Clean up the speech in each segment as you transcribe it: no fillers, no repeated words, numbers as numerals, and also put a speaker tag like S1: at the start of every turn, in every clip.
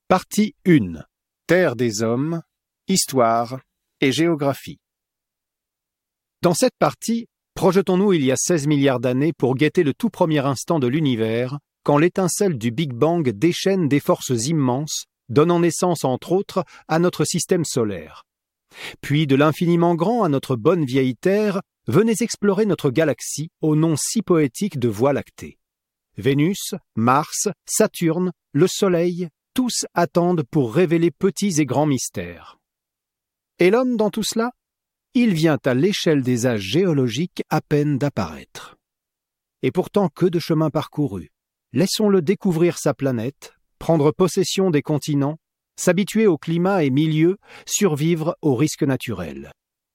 S1: Partie 1. Terre des hommes, histoire et géographie. Dans cette partie, projetons-nous il y a 16 milliards d'années pour guetter le tout premier instant de l'univers, quand l'étincelle du Big Bang déchaîne des forces immenses, donnant naissance entre autres à notre système solaire. Puis de l'infiniment grand à notre bonne vieille Terre, venez explorer notre galaxie au nom si poétique de Voie lactée. Vénus, Mars, Saturne, le Soleil, tous attendent pour révéler petits et grands mystères. Et l'homme dans tout cela? Il vient à l'échelle des âges géologiques à peine d'apparaître. Et pourtant que de chemin parcouru. Laissons-le découvrir sa planète, prendre possession des continents, s'habituer au climat et milieux, survivre aux risques naturels.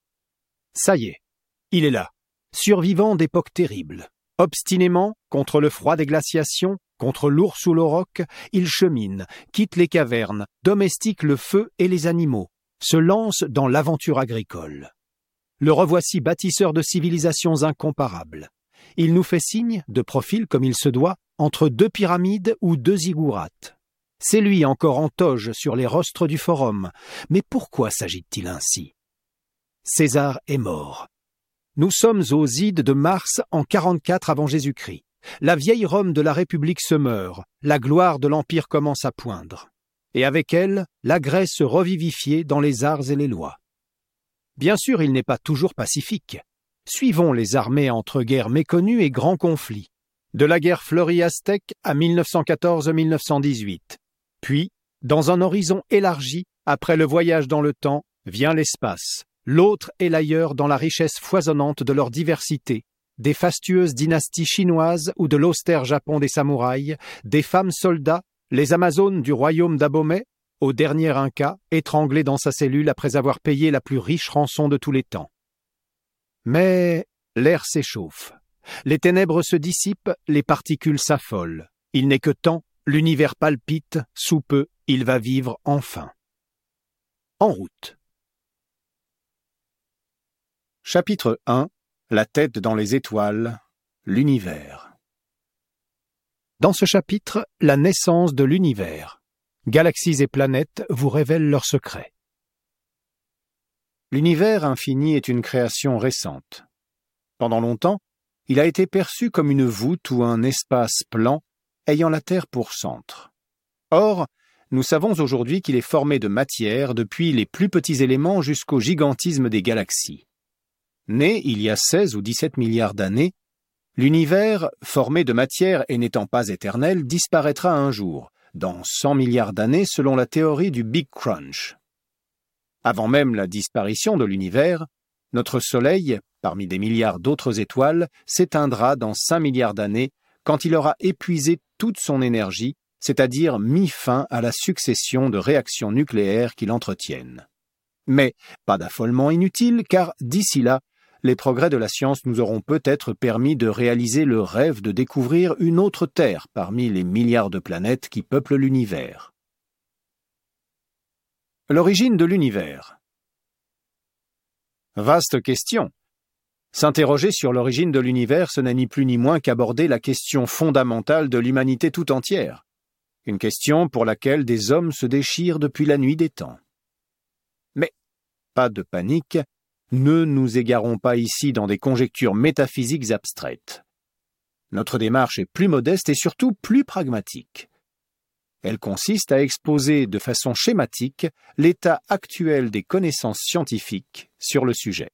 S1: Ça y est, il est là, survivant d'époques terribles. Obstinément, contre le froid des glaciations, contre l'ours ou l'auroch, il chemine, quitte les cavernes, domestique le feu et les animaux, se lance dans l'aventure agricole. Le revoici bâtisseur de civilisations incomparables. Il nous fait signe, de profil comme il se doit, entre deux pyramides ou deux ziggourats. C'est lui encore en toge sur les rostres du forum. Mais pourquoi s'agite-t-il ainsi? César est mort. Nous sommes aux ides de Mars en 44 avant Jésus-Christ. La vieille Rome de la République se meurt, la gloire de l'Empire commence à poindre. Et avec elle, la Grèce revivifiée dans les arts et les lois. Bien sûr, il n'est pas toujours pacifique. Suivons les armées entre guerres méconnues et grands conflits. De la guerre fleurie aztèque à 1914-1918. Puis, dans un horizon élargi, après le voyage dans le temps, vient l'espace. L'autre est l'ailleurs dans la richesse foisonnante de leur diversité, des fastueuses dynasties chinoises ou de l'austère Japon des samouraïs, des femmes soldats, les Amazones du royaume d'Abomey, au dernier Inca, étranglé dans sa cellule après avoir payé la plus riche rançon de tous les temps. Mais l'air s'échauffe. Les ténèbres se dissipent, les particules s'affolent. Il n'est que temps, l'univers palpite, sous peu, il va vivre enfin. En route. Chapitre 1. La tête dans les étoiles, l'univers. Dans ce chapitre, la naissance de l'univers. Galaxies et planètes vous révèlent leurs secrets. L'univers infini est une création récente. Pendant longtemps, il a été perçu comme une voûte ou un espace plan ayant la Terre pour centre. Or, nous savons aujourd'hui qu'il est formé de matière depuis les plus petits éléments jusqu'au gigantisme des galaxies. Né il y a 16 ou 17 milliards d'années, l'univers, formé de matière et n'étant pas éternel, disparaîtra un jour, dans 100 milliards d'années selon la théorie du Big Crunch. Avant même la disparition de l'univers, notre Soleil, parmi des milliards d'autres étoiles, s'éteindra dans 5 milliards d'années quand il aura épuisé toute son énergie, c'est-à-dire mis fin à la succession de réactions nucléaires qui l'entretiennent. Mais pas d'affolement inutile, car d'ici là, les progrès de la science nous auront peut-être permis de réaliser le rêve de découvrir une autre Terre parmi les milliards de planètes qui peuplent l'univers. L'origine de l'univers. Vaste question. S'interroger sur l'origine de l'univers, ce n'est ni plus ni moins qu'aborder la question fondamentale de l'humanité tout entière. Une question pour laquelle des hommes se déchirent depuis la nuit des temps. Mais, pas de panique, ne nous égarons pas ici dans des conjectures métaphysiques abstraites. Notre démarche est plus modeste et surtout plus pragmatique. Elle consiste à exposer de façon schématique l'état actuel des connaissances scientifiques sur le sujet.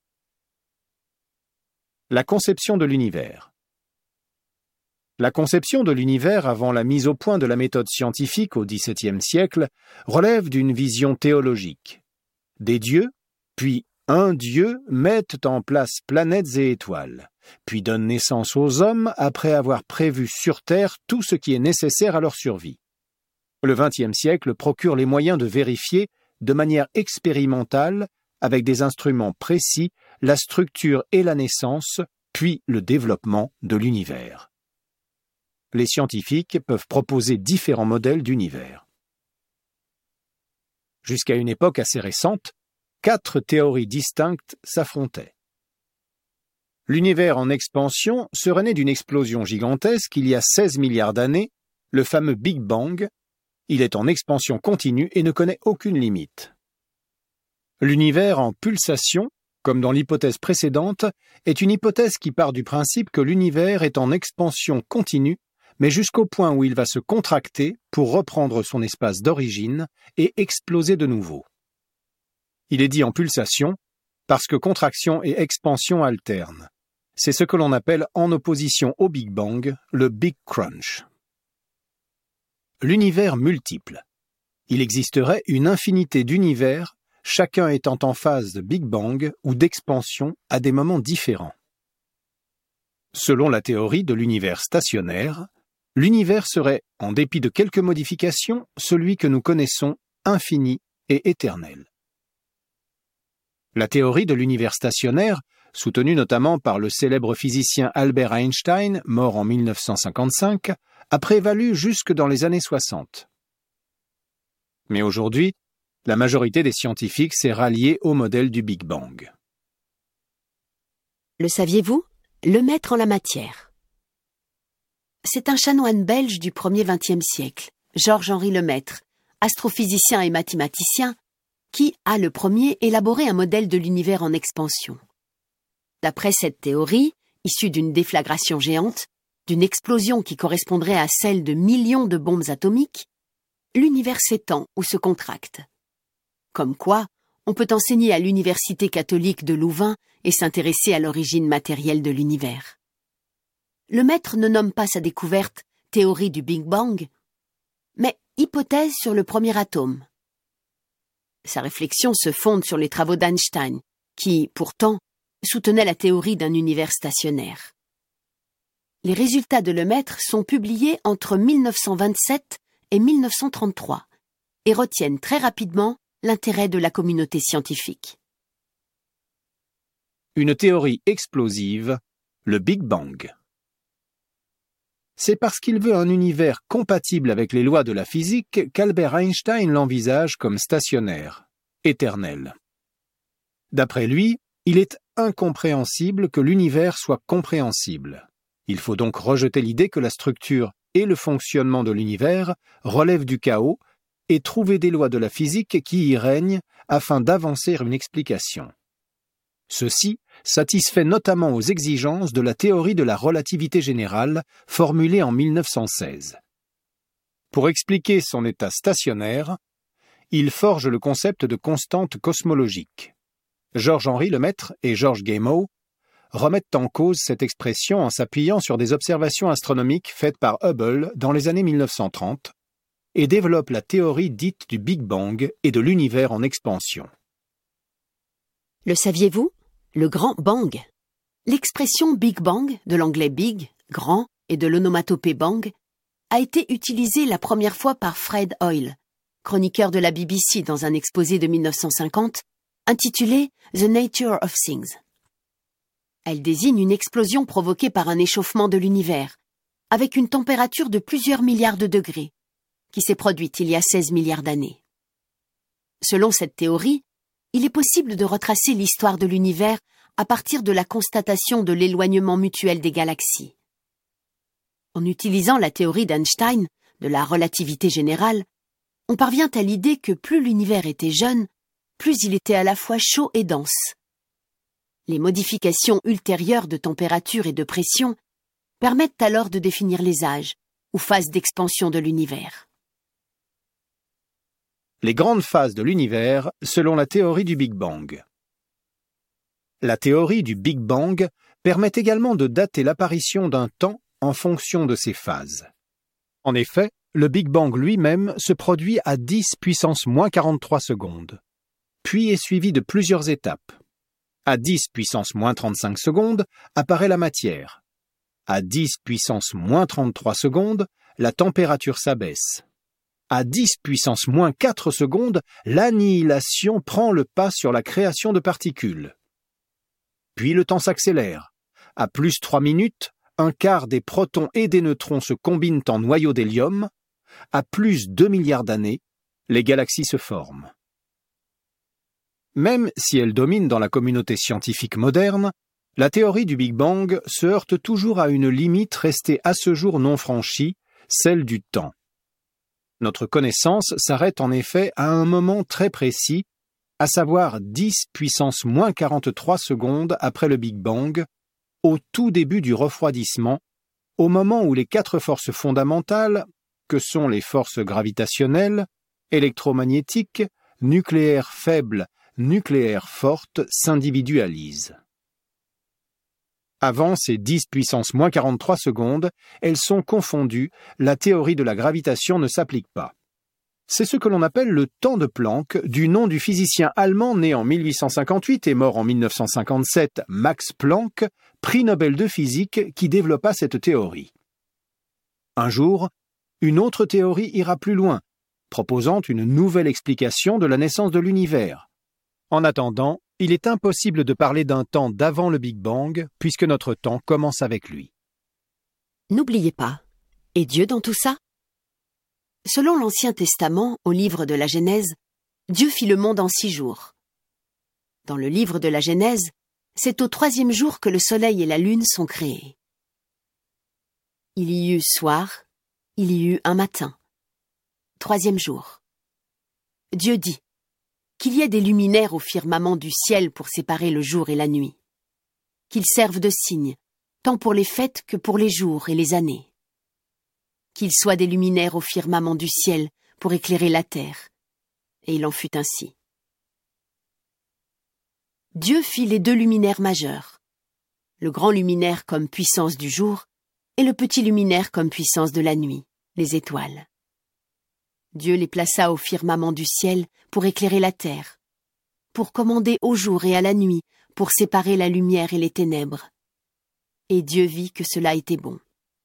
S1: La conception de l'univers. La conception de l'univers avant la mise au point de la méthode scientifique au XVIIe siècle relève d'une vision théologique. Des dieux, puis un dieu mettent en place planètes et étoiles, puis donnent naissance aux hommes après avoir prévu sur Terre tout ce qui est nécessaire à leur survie. Le XXe siècle procure les moyens de vérifier, de manière expérimentale, avec des instruments précis, la structure et la naissance, puis le développement de l'univers. Les scientifiques peuvent proposer différents modèles d'univers. Jusqu'à une époque assez récente, 4 théories distinctes s'affrontaient. L'univers en expansion serait né d'une explosion gigantesque il y a 16 milliards d'années, le fameux Big Bang, Il est en expansion continue et ne connaît aucune limite. L'univers en pulsation, comme dans l'hypothèse précédente, est une hypothèse qui part du principe que l'univers est en expansion continue, mais jusqu'au point où il va se contracter pour reprendre son espace d'origine et exploser de nouveau. Il est dit en pulsation parce que contraction et expansion alternent. C'est ce que l'on appelle en opposition au Big Bang, le Big Crunch. L'univers multiple. Il existerait une infinité d'univers, chacun étant en phase de Big Bang ou d'expansion à des moments différents. Selon la théorie de l'univers stationnaire, l'univers serait, en dépit de quelques modifications, celui que nous connaissons, infini et éternel. La théorie de l'univers stationnaire, soutenue notamment par le célèbre physicien Albert Einstein, mort en 1955, a prévalu jusque dans les années 60. Mais aujourd'hui, la majorité des scientifiques s'est ralliée au modèle du Big Bang.
S2: Le saviez-vous? Le maître en la matière. C'est un chanoine belge du 1er XXe siècle, Georges-Henri Lemaître, astrophysicien et mathématicien, qui a le premier élaboré un modèle de l'univers en expansion. D'après cette théorie, issue d'une déflagration géante, d'une explosion qui correspondrait à celle de millions de bombes atomiques, l'univers s'étend ou se contracte. Comme quoi, on peut enseigner à l'université catholique de Louvain et s'intéresser à l'origine matérielle de l'univers. Lemaître ne nomme pas sa découverte « théorie du Big Bang », mais « hypothèse sur le premier atome ». Sa réflexion se fonde sur les travaux d'Einstein, qui, pourtant, soutenait la théorie d'un univers stationnaire. Les résultats de Lemaître sont publiés entre 1927 et 1933 et retiennent très rapidement l'intérêt de la communauté scientifique.
S1: Une théorie explosive, le Big Bang. C'est parce qu'il veut un univers compatible avec les lois de la physique qu'Albert Einstein l'envisage comme stationnaire, éternel. D'après lui, il est incompréhensible que l'univers soit compréhensible. Il faut donc rejeter l'idée que la structure et le fonctionnement de l'univers relèvent du chaos et trouver des lois de la physique qui y règnent afin d'avancer une explication. Ceci satisfait notamment aux exigences de la théorie de la relativité générale formulée en 1916. Pour expliquer son état stationnaire, il forge le concept de constante cosmologique. Georges-Henri Lemaître et Georges Gamow remettent en cause cette expression en s'appuyant sur des observations astronomiques faites par Hubble dans les années 1930 et développent la théorie dite du Big Bang et de l'univers en expansion.
S2: Le saviez-vous? Le Grand Bang. L'expression Big Bang, de l'anglais big, grand, et de l'onomatopée bang, a été utilisée la première fois par Fred Hoyle, chroniqueur de la BBC dans un exposé de 1950, intitulé The Nature of Things. Elle désigne une explosion provoquée par un échauffement de l'univers, avec une température de plusieurs milliards de degrés, qui s'est produite il y a 16 milliards d'années. Selon cette théorie, il est possible de retracer l'histoire de l'univers à partir de la constatation de l'éloignement mutuel des galaxies. En utilisant la théorie d'Einstein, de la relativité générale, on parvient à l'idée que plus l'univers était jeune, plus il était à la fois chaud et dense. Les modifications ultérieures de température et de pression permettent alors de définir les âges, ou phases d'expansion de l'univers.
S1: Les grandes phases de l'univers selon la théorie du Big Bang. La théorie du Big Bang permet également de dater l'apparition d'un temps en fonction de ses phases. En effet, le Big Bang lui-même se produit à 10 puissance moins 43 secondes, puis est suivi de plusieurs étapes. À 10 puissance moins 35 secondes apparaît la matière. À 10 puissance moins 33 secondes, la température s'abaisse. À 10 puissance moins 4 secondes, l'annihilation prend le pas sur la création de particules. Puis le temps s'accélère. À plus 3 minutes, un quart des protons et des neutrons se combinent en noyau d'hélium. À plus 2 milliards d'années, les galaxies se forment. Même si elle domine dans la communauté scientifique moderne, la théorie du Big Bang se heurte toujours à une limite restée à ce jour non franchie, celle du temps. Notre connaissance s'arrête en effet à un moment très précis, à savoir 10 puissance moins 43 secondes après le Big Bang, au tout début du refroidissement, au moment où les 4 forces fondamentales, que sont les forces gravitationnelles, électromagnétiques, nucléaires faibles, nucléaires fortes, s'individualisent. Avant ces 10 puissance moins 43 secondes, elles sont confondues, la théorie de la gravitation ne s'applique pas. C'est ce que l'on appelle le temps de Planck, du nom du physicien allemand né en 1858 et mort en 1957, Max Planck, prix Nobel de physique, qui développa cette théorie. Un jour, une autre théorie ira plus loin, proposant une nouvelle explication de la naissance de l'univers. En attendant, il est impossible de parler d'un temps d'avant le Big Bang, puisque notre temps commence avec lui.
S2: N'oubliez pas, et Dieu dans tout ça? Selon l'Ancien Testament, au livre de la Genèse, Dieu fit le monde en 6 jours. Dans le livre de la Genèse, c'est au 3e jour que le soleil et la lune sont créés. Il y eut soir, il y eut un matin. 3e jour. Dieu dit qu'il y ait des luminaires au firmament du ciel pour séparer le jour et la nuit, qu'ils servent de signe, tant pour les fêtes que pour les jours et les années. Qu'il soient des luminaires au firmament du ciel pour éclairer la terre. Et il en fut ainsi. Dieu fit les 2 luminaires majeurs, le grand luminaire comme puissance du jour et le petit luminaire comme puissance de la nuit, les étoiles. Dieu les plaça au firmament du ciel pour éclairer la terre, pour commander au jour et à la nuit, pour séparer la lumière et les ténèbres. Et Dieu vit que cela était bon.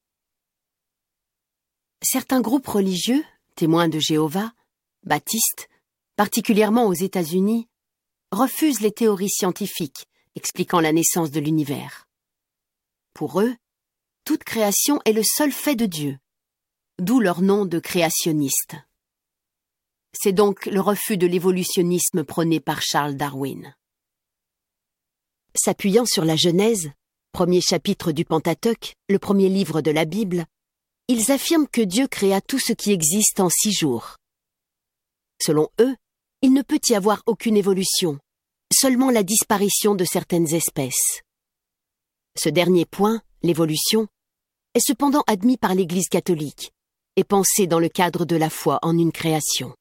S2: Certains groupes religieux, témoins de Jéhovah, baptistes, particulièrement aux États-Unis, refusent les théories scientifiques expliquant la naissance de l'univers. Pour eux, toute création est le seul fait de Dieu, d'où leur nom de créationnistes. C'est donc le refus de l'évolutionnisme prôné par Charles Darwin. S'appuyant sur la Genèse, premier chapitre du Pentateuque, le premier livre de la Bible, ils affirment que Dieu créa tout ce qui existe en 6 jours. Selon eux, il ne peut y avoir aucune évolution, seulement la disparition de certaines espèces. Ce dernier point, l'évolution, est cependant admis par l'Église catholique et pensé dans le cadre de la foi en une création.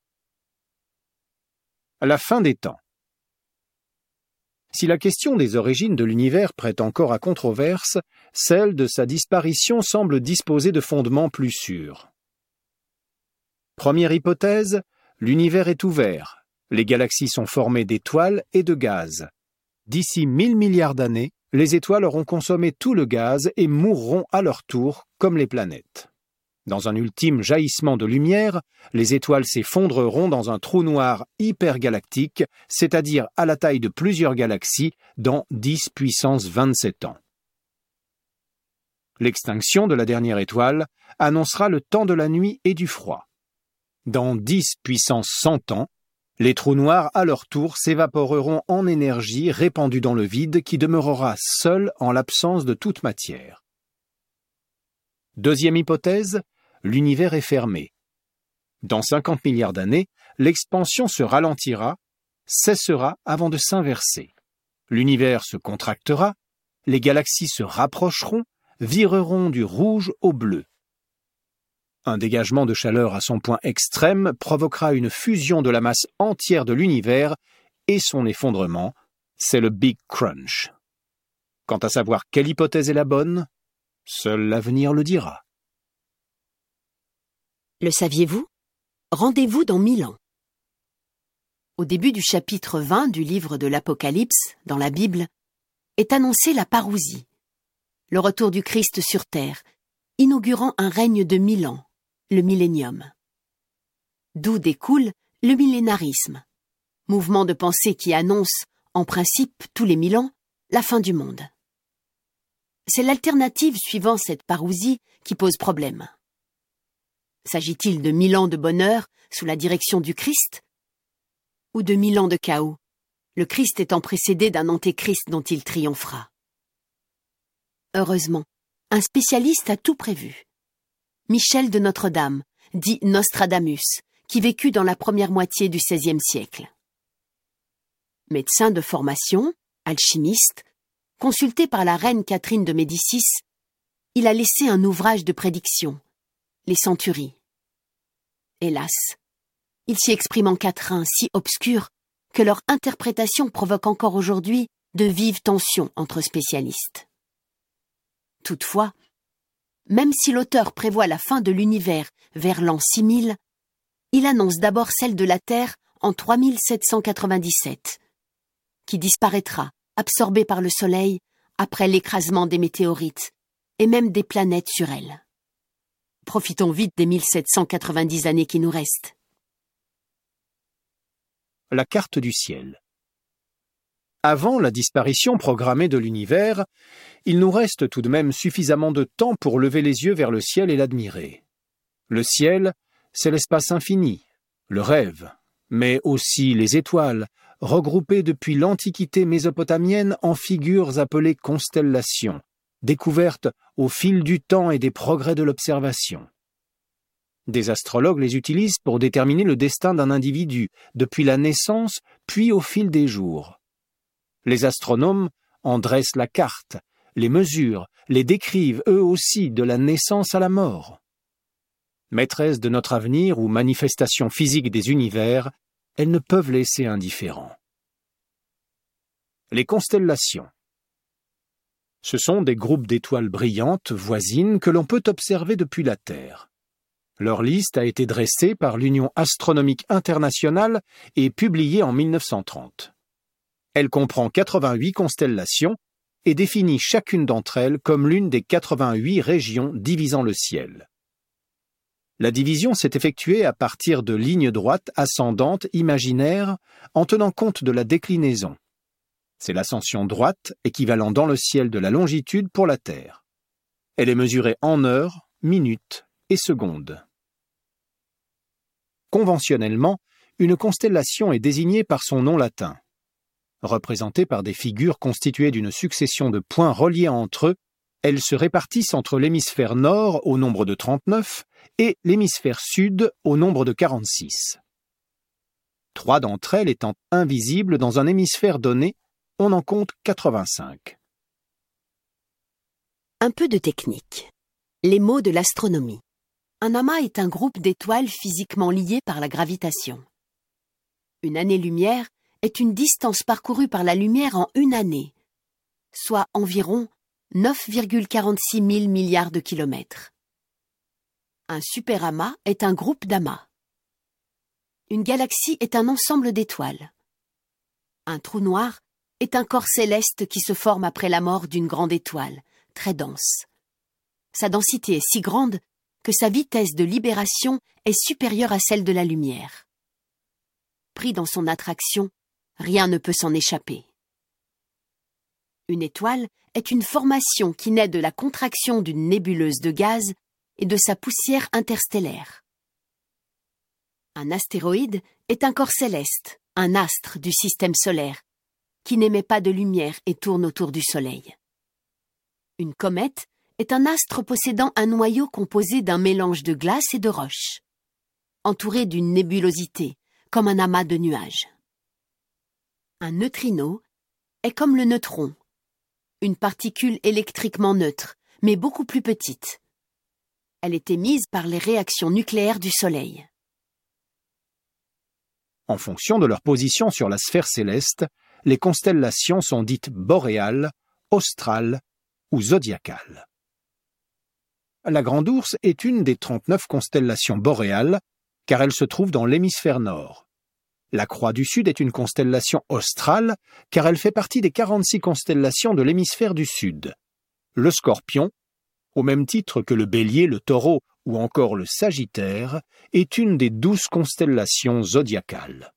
S1: La fin des temps. Si la question des origines de l'univers prête encore à controverse, celle de sa disparition semble disposer de fondements plus sûrs. Première hypothèse, l'univers est ouvert. Les galaxies sont formées d'étoiles et de gaz. D'ici 1000 milliards d'années, les étoiles auront consommé tout le gaz et mourront à leur tour, comme les planètes. Dans un ultime jaillissement de lumière, les étoiles s'effondreront dans un trou noir hypergalactique, c'est-à-dire à la taille de plusieurs galaxies, dans 10 puissance 27 ans. L'extinction de la dernière étoile annoncera le temps de la nuit et du froid. Dans 10 puissance 100 ans, les trous noirs à leur tour s'évaporeront en énergie répandue dans le vide qui demeurera seul en l'absence de toute matière. Deuxième hypothèse, l'univers est fermé. Dans 50 milliards d'années, l'expansion se ralentira, cessera avant de s'inverser. L'univers se contractera, les galaxies se rapprocheront, vireront du rouge au bleu. Un dégagement de chaleur à son point extrême provoquera une fusion de la masse entière de l'univers et son effondrement, c'est le Big Crunch. Quant à savoir quelle hypothèse est la bonne, seul l'avenir le dira.
S2: Le saviez-vous? Rendez-vous dans 1000 ans. Au début du chapitre 20 du livre de l'Apocalypse, dans la Bible, est annoncée la parousie, le retour du Christ sur terre, inaugurant un règne de 1000 ans, le millénium. D'où découle le millénarisme, mouvement de pensée qui annonce, en principe tous les 1000 ans, la fin du monde. C'est l'alternative suivant cette parousie qui pose problème. S'agit-il de 1000 ans de bonheur sous la direction du Christ? Ou de 1000 ans de chaos, le Christ étant précédé d'un antéchrist dont il triomphera? Heureusement, un spécialiste a tout prévu. Michel de Notre-Dame, dit Nostradamus, qui vécut dans la première moitié du XVIe siècle. Médecin de formation, alchimiste, consulté par la reine Catherine de Médicis, il a laissé un ouvrage de prédiction, les Centuries. Hélas, il s'y exprime en quatrains si obscurs que leur interprétation provoque encore aujourd'hui de vives tensions entre spécialistes. Toutefois, même si l'auteur prévoit la fin de l'univers vers l'an 6000, il annonce d'abord celle de la Terre en 3797, qui disparaîtra, absorbée par le Soleil, après l'écrasement des météorites, et même des planètes sur elle. Profitons vite des 1790 années qui nous restent.
S1: La carte du ciel. Avant la disparition programmée de l'univers, il nous reste tout de même suffisamment de temps pour lever les yeux vers le ciel et l'admirer. Le ciel, c'est l'espace infini, le rêve, mais aussi les étoiles, regroupées depuis l'Antiquité mésopotamienne en figures appelées constellations, découvertes au fil du temps et des progrès de l'observation. Des astrologues les utilisent pour déterminer le destin d'un individu, depuis la naissance, puis au fil des jours. Les astronomes en dressent la carte, les mesurent, les décrivent eux aussi de la naissance à la mort. Maîtresses de notre avenir ou manifestations physiques des univers, elles ne peuvent laisser indifférents. Les constellations. Ce sont des groupes d'étoiles brillantes, voisines, que l'on peut observer depuis la Terre. Leur liste a été dressée par l'Union astronomique internationale et publiée en 1930. Elle comprend 88 constellations et définit chacune d'entre elles comme l'une des 88 régions divisant le ciel. La division s'est effectuée à partir de lignes droites ascendantes imaginaires en tenant compte de la déclinaison. C'est l'ascension droite, équivalent dans le ciel de la longitude pour la Terre. Elle est mesurée en heures, minutes et secondes. Conventionnellement, une constellation est désignée par son nom latin. Représentée par des figures constituées d'une succession de points reliés entre eux, elles se répartissent entre l'hémisphère nord au nombre de 39 et l'hémisphère sud au nombre de 46. 3 d'entre elles étant invisibles dans un hémisphère donné, on en compte 85.
S2: Un peu de technique. Les mots de l'astronomie. Un amas est un groupe d'étoiles physiquement liées par la gravitation. Une année-lumière est une distance parcourue par la lumière en une année, soit environ 9,46 000 milliards de kilomètres. Un superamas est un groupe d'amas. Une galaxie est un ensemble d'étoiles. Un trou noir est un corps céleste qui se forme après la mort d'une grande étoile, très dense. Sa densité est si grande que sa vitesse de libération est supérieure à celle de la lumière. Pris dans son attraction, rien ne peut s'en échapper. Une étoile est une formation qui naît de la contraction d'une nébuleuse de gaz et de sa poussière interstellaire. Un astéroïde est un corps céleste, un astre du système solaire, qui n'émet pas de lumière et tourne autour du Soleil. Une comète est un astre possédant un noyau composé d'un mélange de glace et de roches, entouré d'une nébulosité, comme un amas de nuages. Un neutrino est comme le neutron, une particule électriquement neutre, mais beaucoup plus petite. Elle est émise par les réactions nucléaires du Soleil.
S1: En fonction de leur position sur la sphère céleste, les constellations sont dites boréales, australes ou zodiacales. La Grande Ourse est une des 39 constellations boréales, car elle se trouve dans l'hémisphère nord. La Croix du Sud est une constellation australe, car elle fait partie des 46 constellations de l'hémisphère du Sud. Le Scorpion, au même titre que le Bélier, le Taureau ou encore le Sagittaire, est une des 12 constellations zodiacales.